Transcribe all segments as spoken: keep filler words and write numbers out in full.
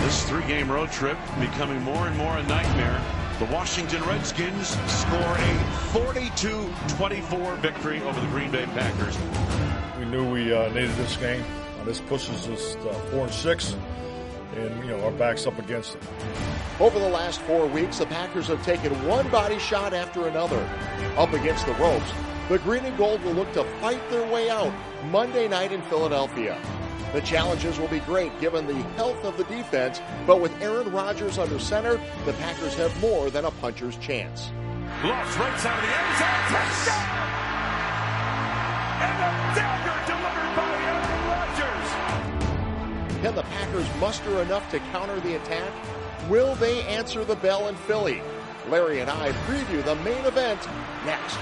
This three-game road trip becoming more and more a nightmare. The Washington Redskins score a forty-two twenty-four victory over the Green Bay Packers. We knew we uh, needed this game. Uh, this pushes us uh, four and six, and you know our back's up against it. Over the last four weeks, the Packers have taken one body shot after another. Up against the ropes, the Green and Gold will look to fight their way out Monday night in Philadelphia. The challenges will be great given the health of the defense, but with Aaron Rodgers under center, the Packers have more than a puncher's chance. Lofts right side of the end zone, touchdown! And a dagger delivered by Aaron Rodgers! Can the Packers muster enough to counter the attack? Will they answer the bell in Philly? Larry and I preview the main event next.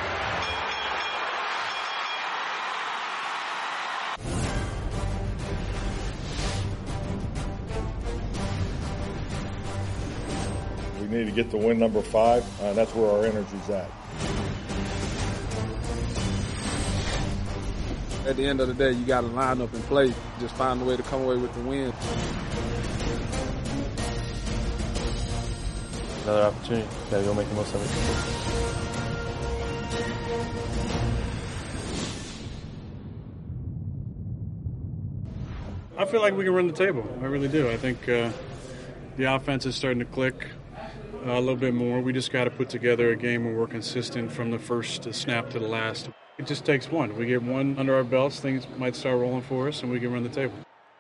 We need to get to win number five, and uh, that's where our energy's at. At the end of the day, you got to line up and play. Just find a way to come away with the win. Another opportunity. Got to go make the most of it. I feel like we can run the table. I really do. I think uh, the offense is starting to click uh, a little bit more. We just got to put together a game where we're consistent from the first snap to the last. It just takes one. We get one under our belts, things might start rolling for us, and we can run the table.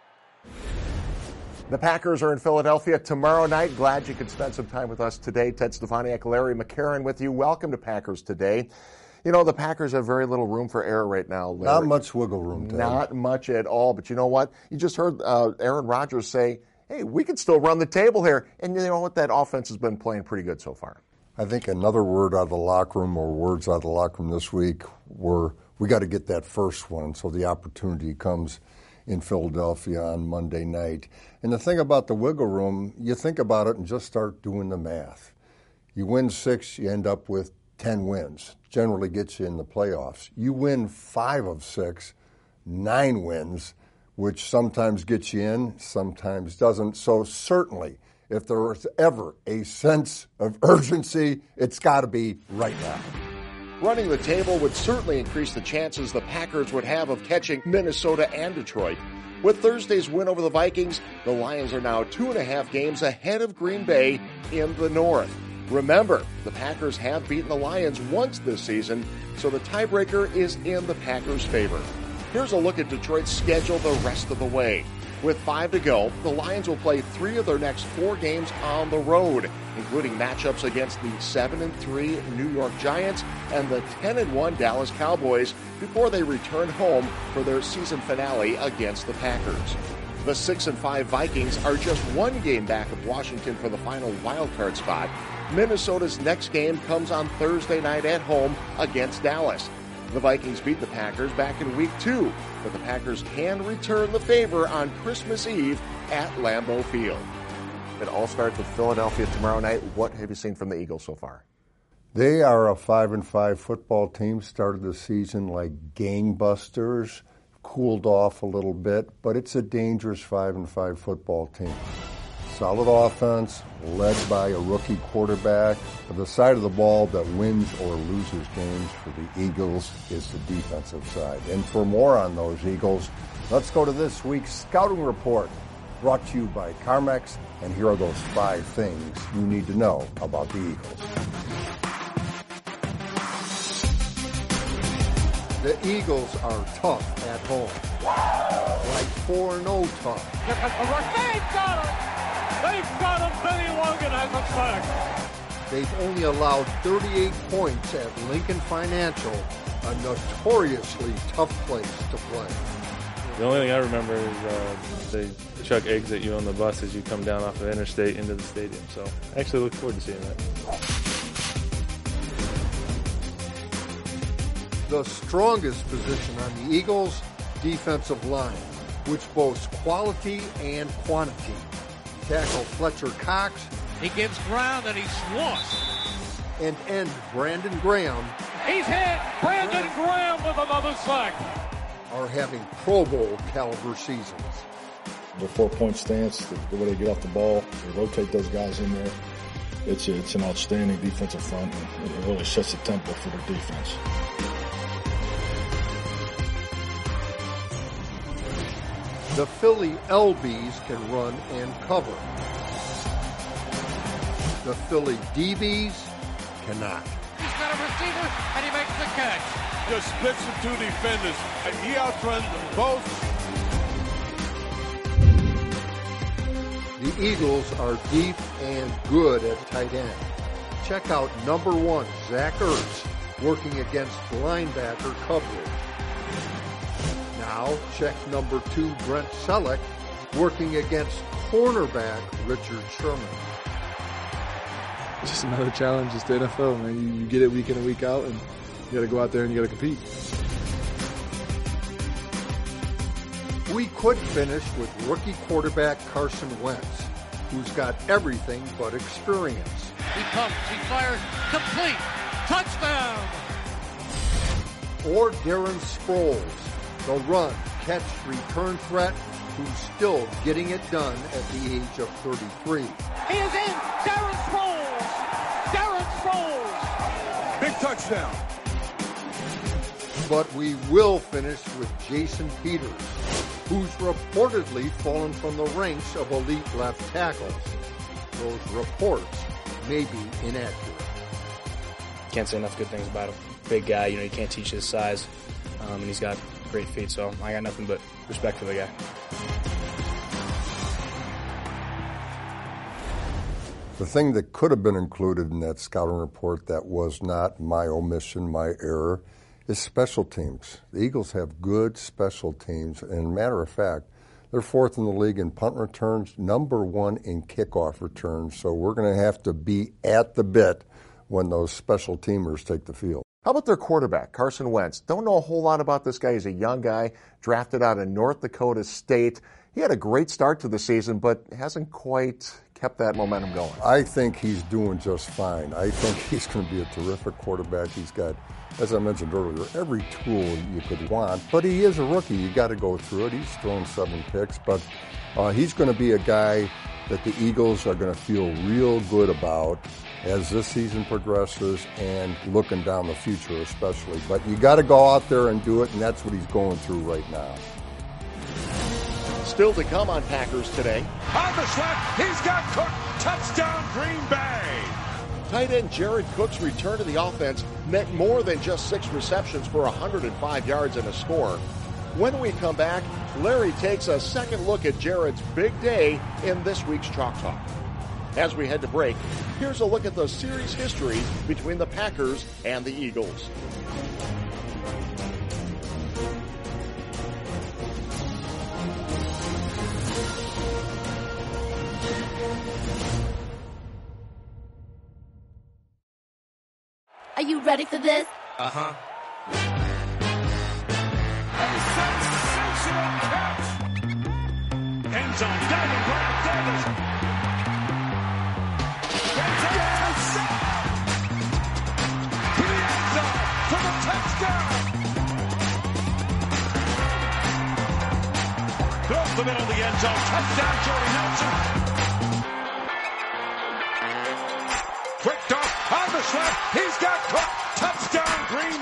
The Packers are in Philadelphia tomorrow night. Glad you could spend some time with us today. Ted Stefaniak, Larry McCarron with you. Welcome to Packers Today. You know, the Packers have very little room for error right now, Larry. Not much wiggle room, Ted. Not much at all. But you know what? You just heard uh, Aaron Rodgers say, hey, we can still run the table here. And you know what? That offense has been playing pretty good so far. I think another word out of the locker room, or words out of the locker room this week, were we got to get that first one so the opportunity comes in Philadelphia on Monday night. And the thing about the wiggle room, you think about it and just start doing the math. You win six, you end up with ten wins. Generally gets you in the playoffs. You win five of six, nine wins, which sometimes gets you in, sometimes doesn't. So certainly, if there is ever a sense of urgency, it's got to be right now. Running the table would certainly increase the chances the Packers would have of catching Minnesota and Detroit. With Thursday's win over the Vikings, the Lions are now two and a half games ahead of Green Bay in the North. Remember, the Packers have beaten the Lions once this season, so the tiebreaker is in the Packers' favor. Here's a look at Detroit's schedule the rest of the way. With five to go, the Lions will play three of their next four games on the road, including matchups against the seven and three New York Giants and the ten and one Dallas Cowboys before they return home for their season finale against the Packers. The six and five Vikings are just one game back of Washington for the final wildcard spot. Minnesota's next game comes on Thursday night at home against Dallas. The Vikings beat the Packers back in week two, but the Packers can return the favor on Christmas Eve at Lambeau Field. It all starts with Philadelphia tomorrow night. What have you seen from the Eagles so far? They are a five and five football team. Started the season like gangbusters, cooled off a little bit, but it's a dangerous five and five football team. Solid offense, led by a rookie quarterback. But the side of the ball that wins or loses games for the Eagles is the defensive side. And for more on those Eagles, let's go to this week's Scouting Report, brought to you by Carmex. And here are those five things you need to know about the Eagles. The Eagles are tough at home. Like four and oh tough. They've got him! They've got him! Benny Logan has a sack! They've only allowed thirty-eight points at Lincoln Financial, a notoriously tough place to play. The only thing I remember is uh, they chuck eggs at you on the bus as you come down off the interstate into the stadium. So I actually look forward to seeing that. The strongest position on the Eagles, defensive line, which boasts quality and quantity. Tackle Fletcher Cox. He gives ground and he's lost. And end Brandon Graham. He's hit. Brandon Graham with another sack. Are having Pro Bowl caliber seasons. the four-point stance, the, the way they get off the ball, they rotate those guys in there. It's, a, it's an outstanding defensive front, and it really sets the tempo for their defense. The Philly L Bs can run and cover. The Philly D Bs cannot. He's got a receiver, and he makes the catch. Just splits the two defenders, and he outruns them both. The Eagles are deep and good at tight end. Check out number one, Zach Ertz, working against linebacker coverage. Now check number two, Brent Selleck, working against cornerback Richard Sherman. It's just another challenge. It's the N F L, man. You, you get it week in and week out, and you got to go out there and you got to compete. We could finish with rookie quarterback Carson Wentz, who's got everything but experience. He comes, he fires, complete, touchdown! Or Darren Sproles, the run, catch, return threat, who's still getting it done at the age of thirty-three. He is in! Darren Sproles! Darren Sproles! Big touchdown. But we will finish with Jason Peters, who's reportedly fallen from the ranks of elite left tackles. Those reports may be inaccurate. Can't say enough good things about him. Big guy, you know, you can't teach his size, um, and he's got great feet, so I got nothing but respect for the guy. The thing that could have been included in that scouting report that was not, my omission, my error, is special teams. The Eagles have good special teams, and matter of fact, they're fourth in the league in punt returns, number one in kickoff returns, so we're going to have to be at the bit when those special teamers take the field. How about their quarterback, Carson Wentz? Don't know a whole lot about this guy. He's a young guy, drafted out of North Dakota State. He had a great start to the season, but hasn't quite kept that momentum going. I think he's doing just fine. I think he's going to be a terrific quarterback. He's got, as I mentioned earlier, every tool you could want, but he is a rookie. You got to go through it. He's thrown seven picks, but uh, he's going to be a guy that the Eagles are going to feel real good about as this season progresses and looking down the future especially. But you got to go out there and do it, and that's what he's going through right now. Still to come on Packers today. On the slap, he's got Cook. Touchdown, Green Bay. Tight end Jared Cook's return to the offense meant more than just six receptions for one hundred five yards and a score. When we come back, Larry takes a second look at Jared's big day in this week's Chalk Talk. As we head to break, here's a look at the series history between the Packers and the Eagles. Are you ready for this? Uh-huh. Sensational catch! End zone, diving, Brad Davis. To the end zone for the touchdown! Goes the middle of the end zone. Touchdown, Jordy Nelson. Quick dart on the slap. He's got Cook. Touchdown, Green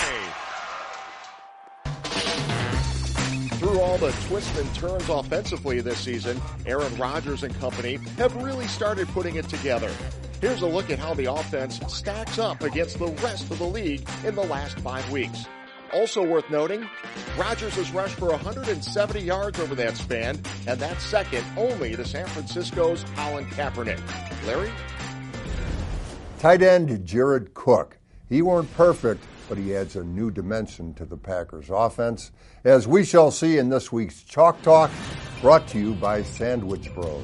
Bay. Through all the twists and turns offensively this season, Aaron Rodgers and company have really started putting it together. Here's a look at how the offense stacks up against the rest of the league in the last five weeks. Also worth noting, Rodgers has rushed for one hundred seventy yards over that span, and that's second only to San Francisco's Colin Kaepernick. Larry? Tight end Jared Cook. He weren't perfect, but he adds a new dimension to the Packers offense, as we shall see in this week's Chalk Talk, brought to you by Sandwich Bros.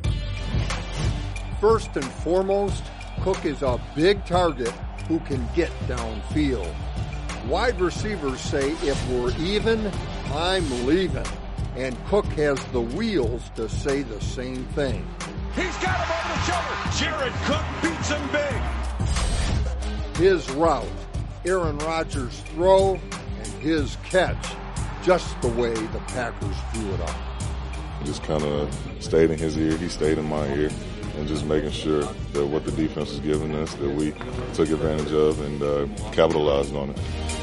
First and foremost, Cook is a big target who can get downfield. Wide receivers say, if we're even, I'm leaving. And Cook has the wheels to say the same thing. He's got him over the shoulder. Jared Cook beats him big. His route, Aaron Rodgers' throw, and his catch, just the way the Packers drew it up. just kind of stayed in his ear. He stayed in my ear. And just making sure that what the defense was giving us, that we took advantage of and uh, capitalized on it.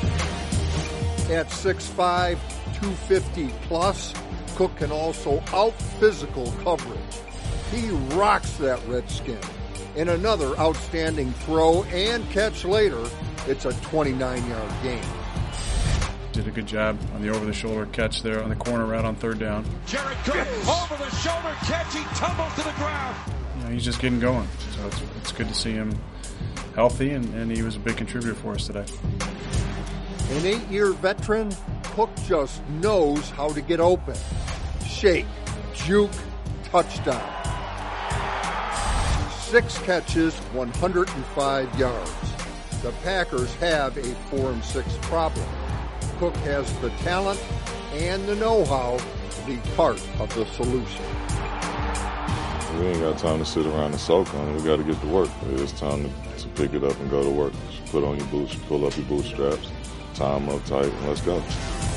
At six five, two fifty plus, Cook can also out-physical coverage. He rocks that Redskin. In another outstanding throw and catch later, it's a twenty-nine yard gain. Did a good job on the over-the-shoulder catch there on the corner route on third down. Jared Cook, over-the-shoulder catch, he tumbles to the ground. You know, he's just getting going, so it's, it's good to see him healthy, and, and he was a big contributor for us today. An eight-year veteran, Cook just knows how to get open. Shake, juke, touchdown. Six catches, one hundred five yards. The Packers have a four and six problem. Cook has the talent and the know-how to be part of the solution. We ain't got time to sit around and soak on it. We got to get to work. It's time to, to pick it up and go to work. Just put on your boots, pull up your bootstraps, tie them up tight, and let's go.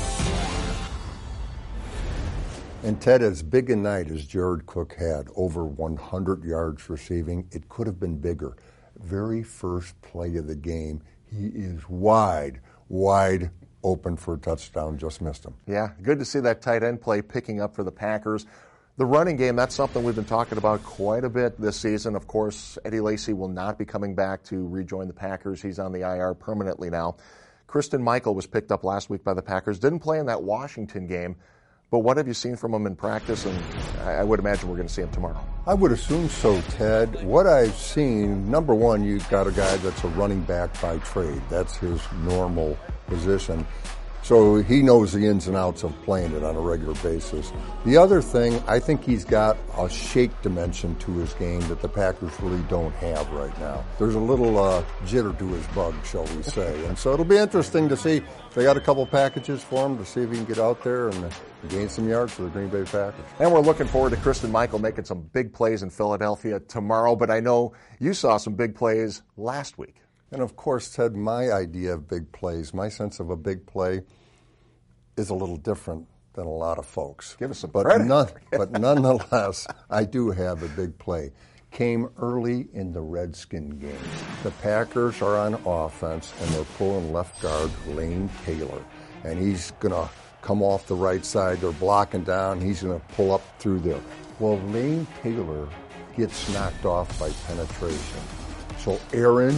And Ted, as big a night as Jared Cook had, over one hundred yards receiving, it could have been bigger. Very first play of the game, he is wide, wide open for a touchdown, just missed him. Yeah, good to see that tight end play picking up for the Packers. The running game, that's something we've been talking about quite a bit this season. Of course, Eddie Lacy will not be coming back to rejoin the Packers. He's on the I R permanently now. Christine Michael was picked up last week by the Packers. Didn't play in that Washington game. But what have you seen from him in practice? And I would imagine we're going to see him tomorrow. I would assume so, Ted. What I've seen, number one, you've got a guy that's a running back by trade. That's his normal position. So he knows the ins and outs of playing it on a regular basis. The other thing, I think he's got a shake dimension to his game that the Packers really don't have right now. There's a little uh, jitter to his bug, shall we say. And so it'll be interesting to see. They got a couple packages for him to see if he can get out there and gain some yards for the Green Bay Packers. And we're looking forward to Christine Michael making some big plays in Philadelphia tomorrow. But I know you saw some big plays last week. And, of course, Ted, my idea of big plays, my sense of a big play is a little different than a lot of folks. Give us some but credit. None, but nonetheless, I do have a big play. Came early in the Redskin game. The Packers are on offense, and they're pulling left guard Lane Taylor. And he's going to come off the right side. They're blocking down. He's going to pull up through there. Well, Lane Taylor gets knocked off by penetration. So Aaron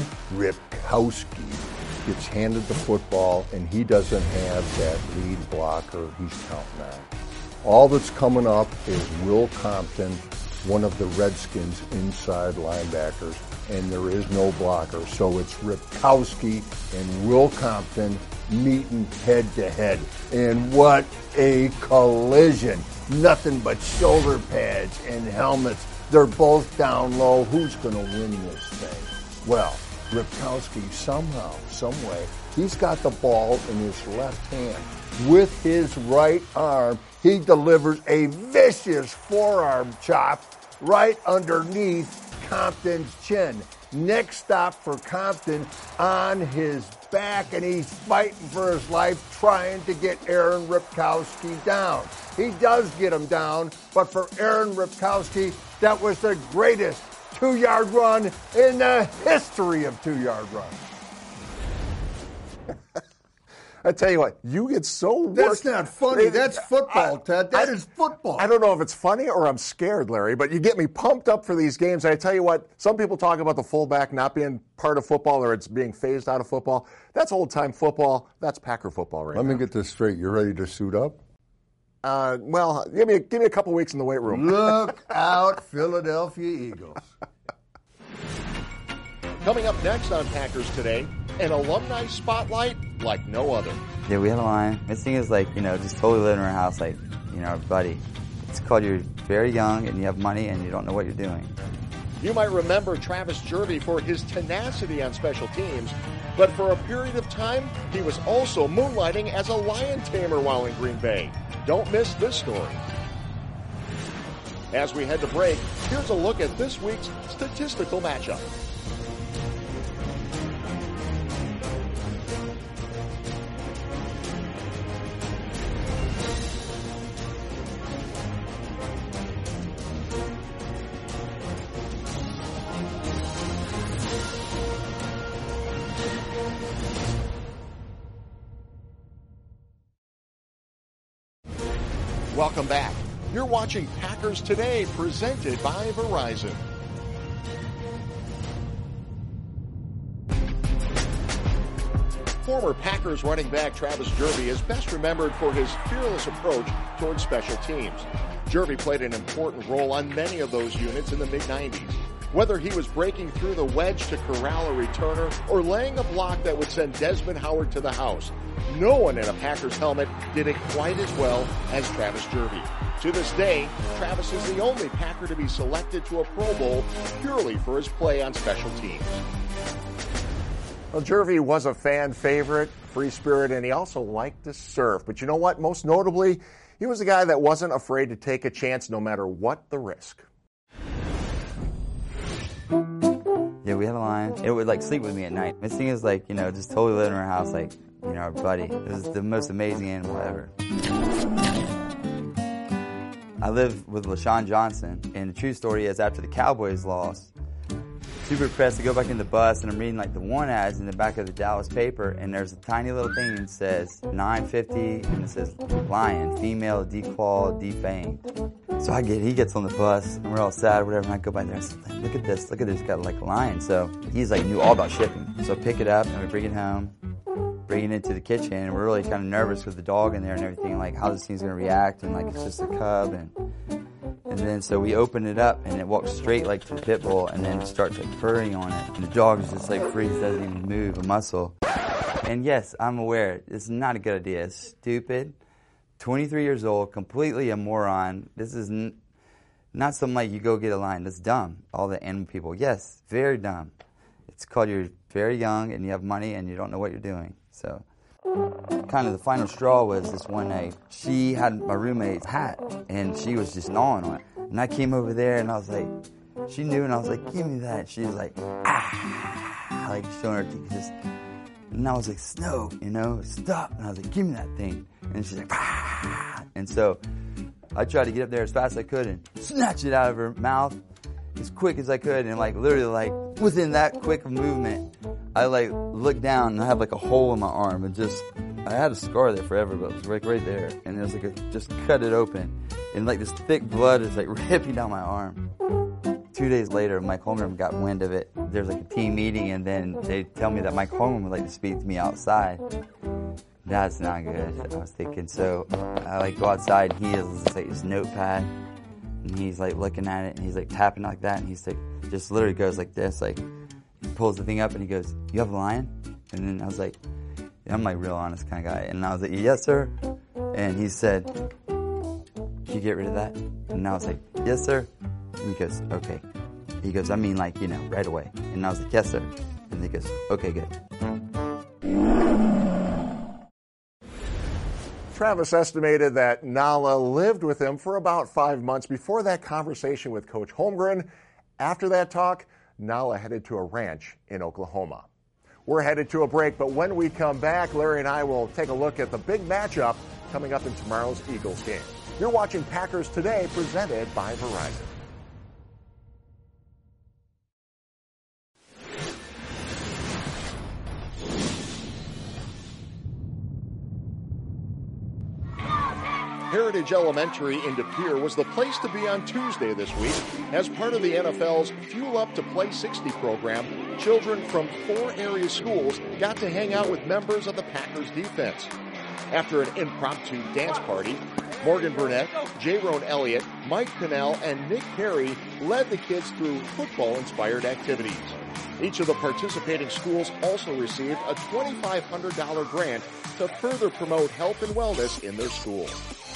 Ripkowski gets handed the football, and he doesn't have that lead blocker he's counting on. All that's coming up is Will Compton, one of the Redskins' inside linebackers, and there is no blocker. So it's Ripkowski and Will Compton meeting head-to-head. And what a collision. Nothing but shoulder pads and helmets. They're both down low. Who's going to win this thing? Well, Ripkowski somehow, some way, he's got the ball in his left hand. With his right arm, he delivers a vicious forearm chop right underneath Compton's chin. Next stop for Compton on his back, and he's fighting for his life, trying to get Aaron Ripkowski down. He does get him down, but for Aaron Ripkowski, that was the greatest two-yard run in the history of two-yard runs. I tell you what, you get so worked. That's not funny. That's football, Ted. That I, is football. I don't know if it's funny or I'm scared, Larry, but you get me pumped up for these games. I tell you what, some people talk about the fullback not being part of football or it's being phased out of football. That's old-time football. That's Packer football right Let now. me get this straight. You ready to suit up? Uh, well, give me, a, give me a couple weeks in the weight room. Look out, Philadelphia Eagles. Coming up next on Packers Today, an alumni spotlight like no other. Yeah, we have a line. This thing is like, you know, just totally living in our house like, you know, our buddy. It's called you're very young and you have money and you don't know what you're doing. You might remember Travis Jervey for his tenacity on special teams, but for a period of time, he was also moonlighting as a lion tamer while in Green Bay. Don't miss this story. As we head to break, here's a look at this week's statistical matchup. Welcome back. You're watching Packers Today, presented by Verizon. Former Packers running back Travis Jervey is best remembered for his fearless approach towards special teams. Jervey played an important role on many of those units in the mid nineties. Whether he was breaking through the wedge to corral a returner or laying a block that would send Desmond Howard to the house, no one in a Packers helmet did it quite as well as Travis Jervey. To this day, Travis is the only Packer to be selected to a Pro Bowl purely for his play on special teams. Well, Jervey was a fan favorite, free spirit, and he also liked to surf. But you know what? Most notably, he was a guy that wasn't afraid to take a chance no matter what the risk. Yeah, we had a lion. It would like sleep with me at night. This thing is like, you know, just totally living in our house like, you know, our buddy. It was the most amazing animal ever. I live with LaShawn Johnson, and the true story is after the Cowboys lost, super depressed to go back in the bus, and I'm reading like the warrant ads in the back of the Dallas paper, and there's a tiny little thing that says nine fifty, and it says lion, female, declawed, defanged. So I get, he gets on the bus, and we're all sad or whatever, and I go by there and I said, look at this, look at this, got like a lion. So he's like knew all about shipping. So I pick it up, and we bring it home, bring it into the kitchen, and we're really kind of nervous with the dog in there and everything, like how this thing's going to react, and like it's just a cub, and and then so we open it up, and it walks straight like to the pit bull, and then starts like purring on it, and the dog is just like freeze, doesn't even move a muscle. And yes, I'm aware, it's not a good idea, it's stupid. twenty-three years old, completely a moron. This is n- not something like you go get a lion. That's dumb. All the animal people, yes, very dumb. It's called you're very young and you have money and you don't know what you're doing. So kind of the final straw was this one night. She had my roommate's hat and she was just gnawing on it. And I came over there and I was like, she knew, and I was like, give me that. She was like, ah, like showing her teeth. Just, and I was like, Snow, you know, stop. And I was like, give me that thing. And she's like, ah. And so I tried to get up there as fast as I could and snatch it out of her mouth as quick as I could. And like literally like within that quick of movement, I like looked down and I have like a hole in my arm, and just, I had a scar there forever, but it was like right there. And it was like, a, just cut it open. And like this thick blood is like ripping down my arm. Two days later, Mike Holmgren got wind of it. There's like a team meeting, and then they tell me that Mike Holmgren would like to speak to me outside. That's not good, I was thinking. So I like go outside, and he has like this notepad, and he's like looking at it, and he's like tapping like that, and he's like, just literally goes like this, like he pulls the thing up, and he goes, you have a lion? And then I was like, yeah, I'm like real honest kind of guy. And I was like, yes, sir. And he said, can you get rid of that? And I was like, yes, sir. And he goes, okay. He goes, I mean like, you know, right away. And I was like, yes, sir. And he goes, okay, good. Travis estimated that Nala lived with him for about five months before that conversation with Coach Holmgren. After that talk, Nala headed to a ranch in Oklahoma. We're headed to a break, but when we come back, Larry and I will take a look at the big matchup coming up in tomorrow's Eagles game. You're watching Packers Today, presented by Verizon. Heritage Elementary in De Pere was the place to be on Tuesday this week. As part of the N F L's Fuel Up to Play sixty program, children from four area schools got to hang out with members of the Packers defense. After an impromptu dance party, Morgan Burnett, J-Ron Elliott, Mike Pinnell, and Nick Perry led the kids through football-inspired activities. Each of the participating schools also received a twenty-five hundred dollars grant to further promote health and wellness in their schools.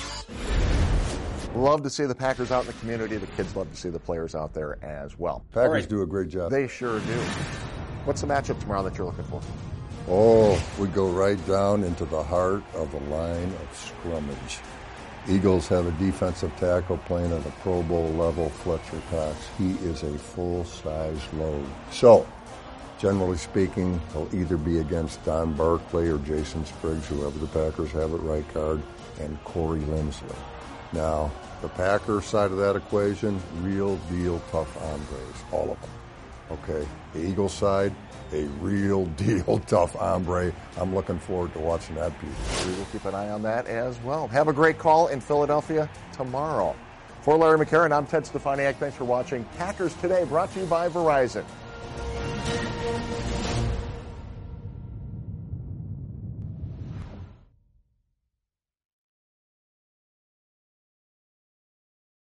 Love to see the Packers out in the community. The kids love to see the players out there as well. Packers right. do a great job. They sure do. What's the matchup tomorrow that you're looking for? Oh, we go right down into the heart of the line of scrimmage. Eagles have a defensive tackle playing at a Pro Bowl level, Fletcher Cox. He is a full-size load. So, generally speaking, he'll either be against Don Barclay or Jason Spriggs, whoever the Packers have at right guard, and Corey Linsley. Now, the Packers side of that equation, real deal tough hombres, all of them. Okay, the Eagles side, a real deal tough hombre. I'm looking forward to watching that piece. We will keep an eye on that as well. Have a great call in Philadelphia tomorrow. For Larry McCarron, I'm Ted Stefaniak. Thanks for watching Packers Today, brought to you by Verizon.